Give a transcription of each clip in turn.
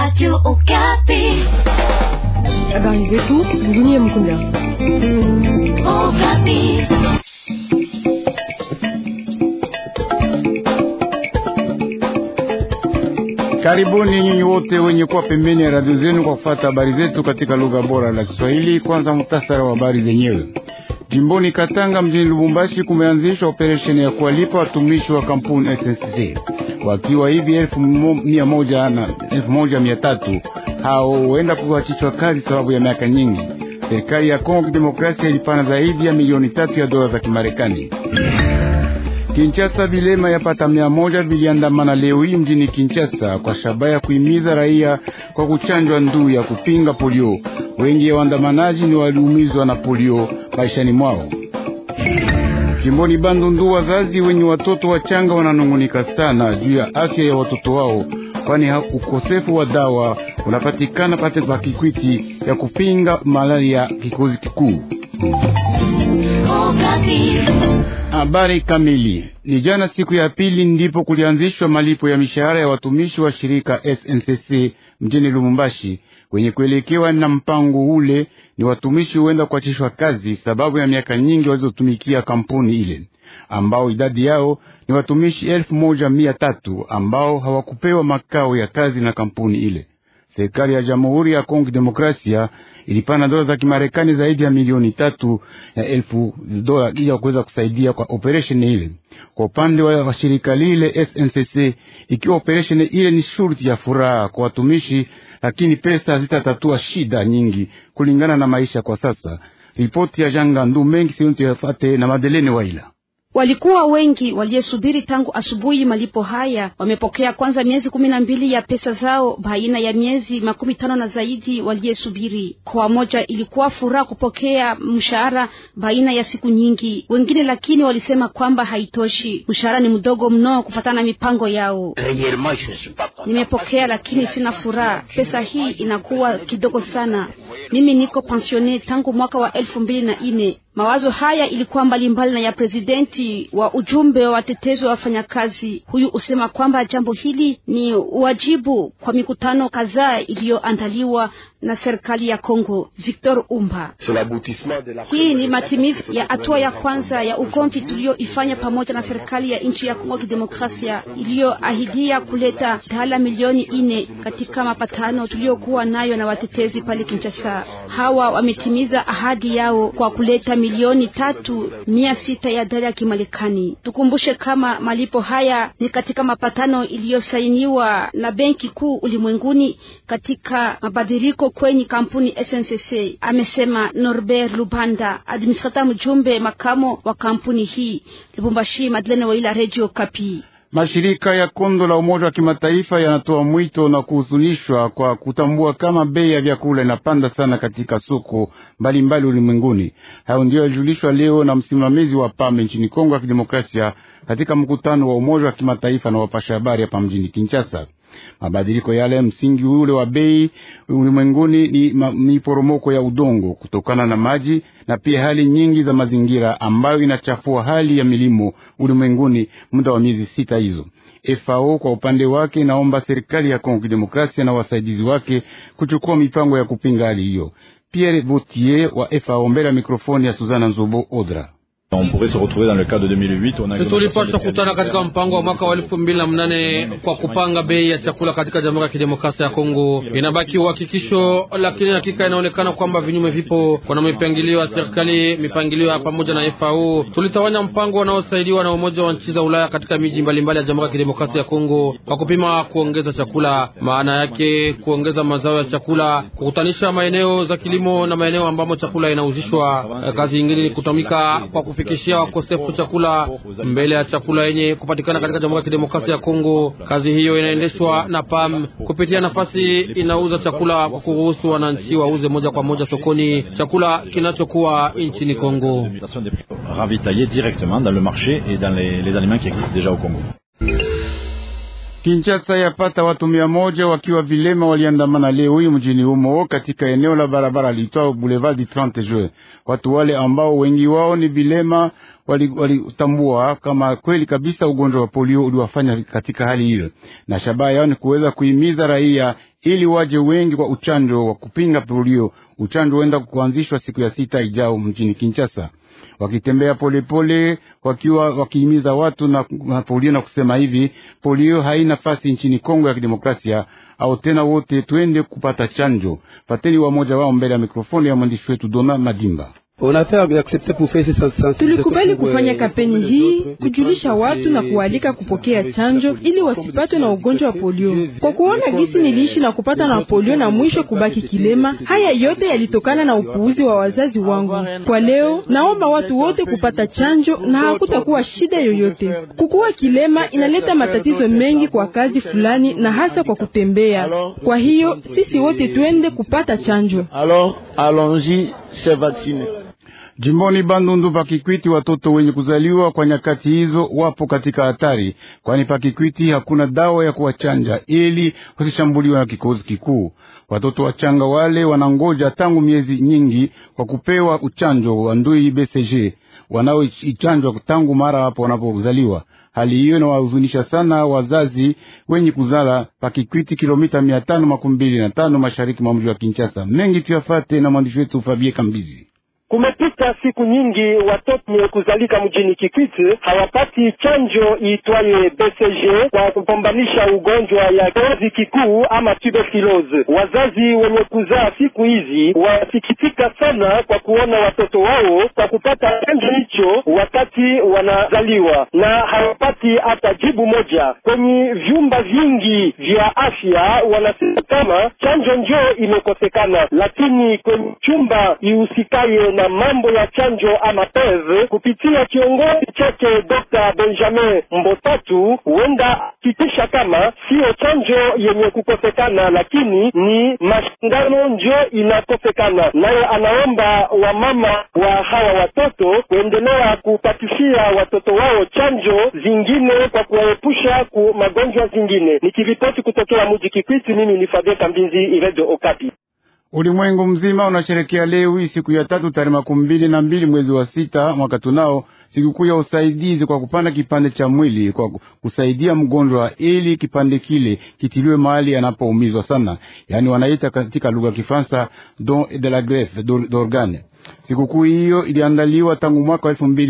Radio Okapi. Habari zetu dunia mkunda. Okapi. Karibuni nyinyi wote wenye kuwa pembeni ya radio zenu kwa kufuata habari zetu katika lugha bora la Kiswahili. Kwanza muhtasari wa habari zenyewe. Jimboni Katanga mjini Lubumbashi kumeanzishwa operesheni ya kuwalipa watumishi wa kampuni SNCC wakiwa hivi 1100 na 1300. Hao huenda kuachishwa kazi sababu ya miaka nyingi. Serikali ya Kongo Kidemokrasia ilipana zaidi ya milioni 3 ya dola za Kimarekani. Kinshasa, vilema yapata 100 viliandamana leo hii mjini Kinshasa kwa shabaha ya kuhimiza raia kwa kuchanjwa ndui ya kupinga polio. Wengi ya waandamanaji ni waliumizwa na polio maishani mwao. Jimboni Bandundu, wazazi wenye watoto wachanga wananungunika sana juu ya afya ya watoto wao, kwani ukosefu wa dawa unapatikana pate pa Kikwiti ya kupinga malaria kikozi kikuu. Habari kamili. Ni jana siku ya pili ndipo kulianzishwa malipo ya mishahara ya watumishi wa shirika SNCC mjini Lubumbashi. Wenye kuelekewa na mpango ule ni watumishi huenda kuachishwa kazi sababu ya miaka nyingi walizotumikia kampuni ile, ambao idadi yao ni watumishi 1300 ambao hawakupewa makao ya kazi na kampuni ile. Serikali ya Jamhuri ya Kongo Demokrasia ilipana dola za Kimarekani zaidi ya milioni 3,000 ili kuweza kusaidia kwa operation ile. Kwa upande wa shirika lile SNCC, ikiwa operation ile ni shurti ya furaha kwa watumishi, lakini pesa zitatatua shida nyingi kulingana na maisha kwa sasa. Ripoti ya Jangandu mengi siunti yafate na Madelene Waila. Walikuwa wengi waliosubiri tangu asubuhi malipo haya. Wamepokea kwanza miezi 12 ya pesa zao baina ya miezi 15 na zaidi waliosubiri. Kwa moja ilikuwa furaha kupokea mshahara baina ya siku nyingi. Wengine lakini walisema kwamba haitoshi. Mshahara ni mdogo mno kufuatana na mipango yao. Nimepokea lakini sina furaha. Pesa hii inakuwa kidogo sana. Mimi niko pensione tangu mwaka wa 2004. Mawazo haya ilikuwa mbalimbali na ya presidenti wa ujumbe wa watetezi wa wafanyakazi. Huyu usema kwamba jambo hili ni wajibu kwa mikutano kadhaa iliyoandaliwa na serikali ya Kongo. Victor Umba: hii ni matimizi ya hatua ya kwanza ya ugomvi tulioifanya pamoja na serikali ya nchi ya Kongo Kidemokrasia iliyoahidia kuleta dola milioni 4 katika mapatano tuliokuwa nayo na watetezi pale Kinshasa. Hawa wametimiza ahadi yao kwa kuleta milioni 3,600 ya dola ya Kimarekani. Tukumbushe kama malipo haya ni katika mapatano iliyosainiwa na Benki Kuu Ulimwenguni katika mabadiliko kwenye kampuni SNCC, amesema Norbert Lubanda, administrateur mjumbe makamo wa kampuni hii. Lubumbashi, Madeleine Waila, Radio Okapi. Mashirika ya Kondo la Umoja wa Kimataifa yanatoa mwito na kuhuzunishwa kwa kutambua kama bei ya vyakula inapanda sana katika soko mbalimbali ulimwenguni. Hayo ndio yalijulishwa leo na msimamizi wa PAM nchini Kongo ya Kidemokrasia katika mkutano wa Umoja wa Kimataifa na wapasha habari hapa mjini Kinshasa. Mabadiliko yale msingi ule wa bei ulimwenguni ni poromoko ya udongo kutokana na maji na pia hali nyingi za mazingira ambayo inachafua hali ya milimo ulimwenguni muda wa miezi 6 hizo. FAO kwa upande wake naomba serikali ya Kongo Demokrasia na wasaidizi wake kuchukua mipango ya kupinga hali hiyo. Pierre Boutier wa FAO mbele ya mikrofoni ya Suzana Nzobo Odra. Tulipaswa kutana katika mpango wa mwaka wa 2008 kwa kupanga bei ya chakula katika Jamhuri ya Kidemokrasia ya Kongo. Inabaki uhakikisho, lakini hakika inaonekana kwamba vinyume vipo. Kuna mipangilio ya serikali, mipangilio ya pamoja na FAO. Tulitawanya mpango unaosaidiwa na Umoja wa Nchi za Ulaya katika miji mbalimbali ya Jamhuri ya Kidemokrasia ya Kongo kwa kupima kuongeza chakula. Maana yake kuongeza mazao ya chakula, kukutanisha maeneo za kilimo na maeneo ambamo chakula inauzishwa. Kazi nyingine ni kutumika kwa kufikishia wakosefu chakula mbele ya chakula yenye kupatikana katika Jamhuri ya Kidemokrasia ya Kongo. Kazi hiyo inaendeshwa na PAM kupitia nafasi inauza chakula kwa kuruhusu wananchi wauze moja kwa moja sokoni chakula kinachokuwa nchini Kongo. Ravitailler directement dans le marché et dans les aliments qui existent déjà au Congo. Kinshasa yapata watu 100 wakiwa vilema waliandamana leo hii mjini humo katika eneo la barabara liitwa Boulevard du 30 Juin. Watu wale ambao wengi wao ni vilema walitambua kama kweli kabisa ugonjwa wa polio uliwafanya katika hali hiyo, na shabaha yao ni kuweza kuhimiza raia ili waje wengi kwa uchanjo wa kupinga polio. Uchanjo huenda kuanzishwa siku ya 6 ijao mjini Kinshasa. Wakitembea polepole wakiwa wakihimiza watu na polio na kusema hivi, polio haina nafasi nchini Kongo ya Kidemokrasia, au tena wote twende kupata chanjo. Pateni wa moja wao mbele ya mikrofoni ya mwandishi wetu Dona Madimba. Tulikubali kufanya kampeni hii kujulisha watu na kualika kupokea chanjo ili wasipatwe na ugonjwa wa polio. Kwa kuona gisi niliishi na kupata na polio na mwisho kubaki kilema, haya yote yalitokana na upuuzi wa wazazi wangu. Kwa leo naomba watu wote kupata chanjo na hakutakuwa shida yoyote. Kukuwa kilema inaleta matatizo mengi kwa kazi fulani na hasa kwa kutembea. Kwa hiyo sisi wote twende kupata chanjo. Alors allons-y se vacciner. Jimboni Bandundu Pakikwiti, watoto wenye kuzaliwa kwa nyakati hizo wapo katika hatari, kwani Pakikwiti hakuna dawa ya kuwachanja ili wasishambuliwa na kikozi kikuu. Watoto wachanga wale wanangoja tangu miezi nyingi kwa kupewa uchanjo wa ndui BCG, wanaochanjwa tangu mara hapo wanapozaliwa. Hali hiyo inawahuzunisha sana wazazi wenye kuzala Pakikwiti, kilomita 525 mashariki mwa mji wa Kinshasa. Mengi tuyafate na mwandishi wetu Fabie Kambizi. Kumepita siku nyingi watoto wenye kuzalika mjini Kikwiti hawapati chanjo iitwaye BCG kwa kupambanisha ugonjwa ya kikozi kikuu ama tuberculosis. Wazazi wenye kuzaa siku hizi wasikitika sana kwa kuona watoto wao kwa kupata chanjo hicho wakati wanazaliwa, na hawapati hata jibu moja. Kwenye vyumba vingi vya afya wanasema kama chanjo njoo imekosekana, lakini kwenye chumba ihusikaye na mambo ya chanjo ama PEV kupitia kiongozi chake Dr. Benjamin Mbotatu huenda kitisha kama sio chanjo yenye kukosekana, lakini ni mashindano njo inakosekana. Naye anaomba wamama wa hawa watoto kuendelea kupatishia watoto wao chanjo zingine kwa kuwaepusha ku magonjwa zingine. Nikiripoti kutokea mji Kikwiti, mimi ni Fabien Kambinzi, Radio Okapi. Ulimwengu mzima unasherekea leo hii siku ya 3 tarehe 22 mwezi wa 6 mwaka tunao, sikukuu ya usaidizi kwa kupanda kipande cha mwili kwa kusaidia mgonjwa ili kipande kile kitiliwe mahali anapoumizwa sana, yani wanaita katika lugha ya Kifaransa don de la greffe d'organe. Sikukuu hiyo iliandaliwa tangu mwaka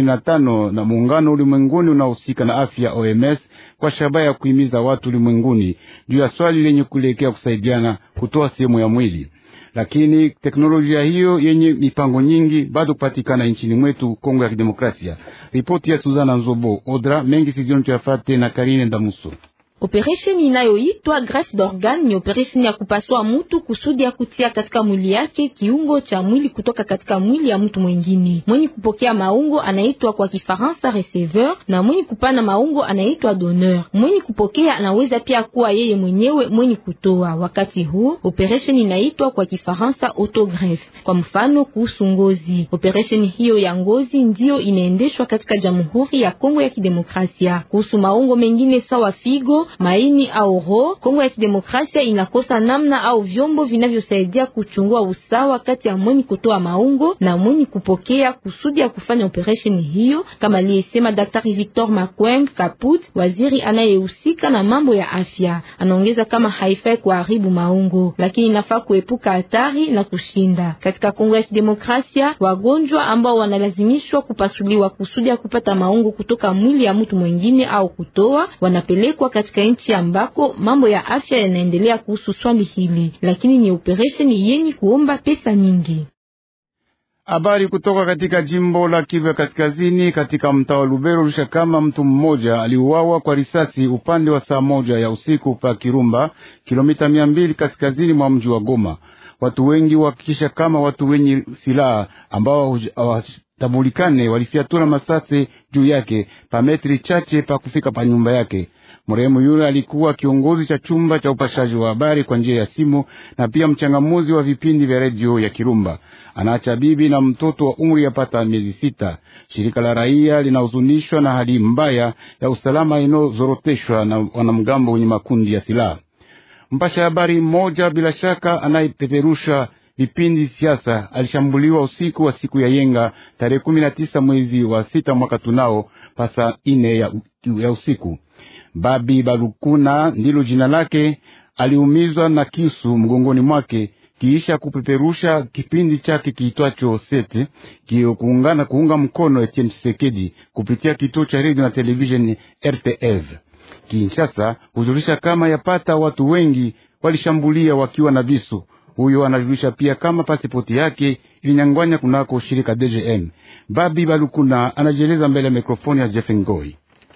2005 na muungano ulimwenguni unaohusika na afya OMS kwa shabaha ya kuhimiza watu ulimwenguni juu ya swali lenye kuelekea kusaidiana kutoa sehemu ya mwili. Lakini teknolojia hiyo yenye mipango nyingi bado kupatikana nchini mwetu Kongo ya Kidemokrasia. Ripoti ya Suzana Nzobo Odra mengi sizioni tuyafate na Karine Ndamuso. Operation inayoitwa greffe d'organe ni operation ya kupasua mtu kusudi ya kutia katika mwili yake kiungo cha mwili kutoka katika mwili ya mtu mwingine. Mwenye kupokea maungo anaitwa kwa Kifaransa receveur na mwenye kupana maungo anaitwa donneur. Mwenye kupokea anaweza pia kuwa yeye mwenyewe mwenye kutoa. Wakati huu operation inaitwa kwa Kifaransa autogreffe. Kwa mfano kuhusu ngozi, operation hiyo ya ngozi ndio inaendeshwa katika Jamhuri ya Kongo ya Kidemokrasia. Kuhusu maungo mengine sawa figo, maini au roho, Kongo ya Kidemokrasia inakosa namna au vyombo vinavyosaidia kuchungua usawa kati ya mwenye kutoa maungo na mwenye kupokea kusudi ya kufanya operation hiyo, kama aliyesema Daktari Victor Makweng Kaput, waziri anayehusika na mambo ya afya. Anaongeza kama haifai kuharibu maungo, lakini inafaa kuepuka hatari na kushinda. Katika Kongo ya Kidemokrasia, wagonjwa ambao wanalazimishwa kupasuliwa kusudi ya kupata maungo kutoka mwili ya mtu mwingine au kutoa, wanapelekwa katika nchi ambako mambo ya afya yanaendelea kuhusu swali hili, lakini ni operation yenye kuomba pesa nyingi. Habari kutoka katika jimbo la Kivu ya Kaskazini, katika mtaa wa Lubero lisha kama mtu mmoja aliuawa kwa risasi upande wa saa 1 ya usiku pa Kirumba, kilomita 200 kaskazini mwa mji wa Goma. Watu wengi wakikisha kama watu wenye silaha ambao hawatabulikane walifiatura masasi juu yake pa metri chache pa kufika pa nyumba yake. Marehemu yule alikuwa kiongozi cha chumba cha upashaji wa habari kwa njia ya simu na pia mchangamuzi wa vipindi vya redio ya Kirumba. Anaacha bibi na mtoto wa umri yapata miezi 6. Shirika la raia linahuzunishwa na hali mbaya ya usalama inozoroteshwa na wanamgambo wenye makundi ya silaha. Mpasha habari mmoja bila shaka anayepeperusha vipindi siasa alishambuliwa usiku wa siku ya Yenga tarehe 19 mwezi wa 6 mwaka tunao pasa 4 ya usiku. Babi Balukuna ndilo jina lake. Aliumizwa na kisu mgongoni mwake kiisha kupeperusha kipindi chake kiitwacho Sete kuunga mkono Etienne Tshisekedi kupitia kituo cha radio na television RTF. Kinshasa hujulisha kama yapata watu wengi walishambulia wakiwa na visu. Huyo anajulisha pia kama pasipoti yake ilinyangwanya kunako shirika DGM. Babi Balukuna anajieleza mbele ya mikrofoni ya Jeff Ngoi.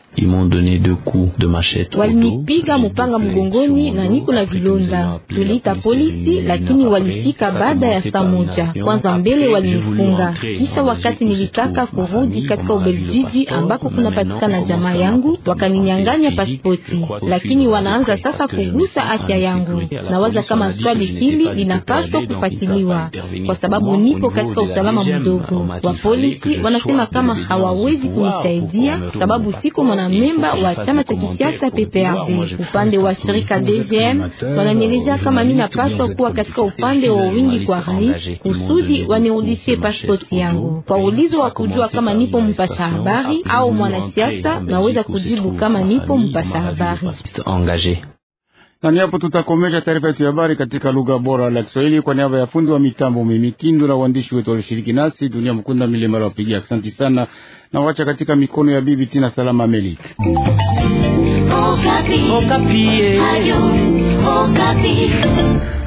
Walinipiga mupanga mgongoni na niko na vilonda. Tulita polisi lakini walifika baada ya saa moja. Kwanza mbele walinifunga. Kisha wakati nilitaka kurudi katika Ubeljiji ambako kunapatikana jamaa yangu, wakaninyang'anya pasipoti. Lakini wanaanza sasa kugusa afya yangu. Nawaza kama swali hili linapaswa kufuatiliwa kwa sababu nipo katika usalama mdogo. Wa polisi wanasema kama hawawezi kunisaidia sababu siko memba wa chama cha kisiasa PPRD. Upande wa shirika DGM wananielezea kama mimi napaswa kuwa katika upande wa wingi kwa rai kusudi wanirudishie pasipoti yangu. Kwa ulizo wa kujua kama nipo mpasha habari au mwanasiasa, naweza kujibu kama nipo mpasha habari. Na niapo tutakomesha taarifa yetu ya habari katika lugha bora la Kiswahili kwa niaba ya fundi wa mitambo mimi Kindu na waandishi wetu walishiriki nasi. Dunia Mkunda Milema wapigia asante sana na wacha katika mikono ya bibi Tina Salama Melik. Okapi. Okapi.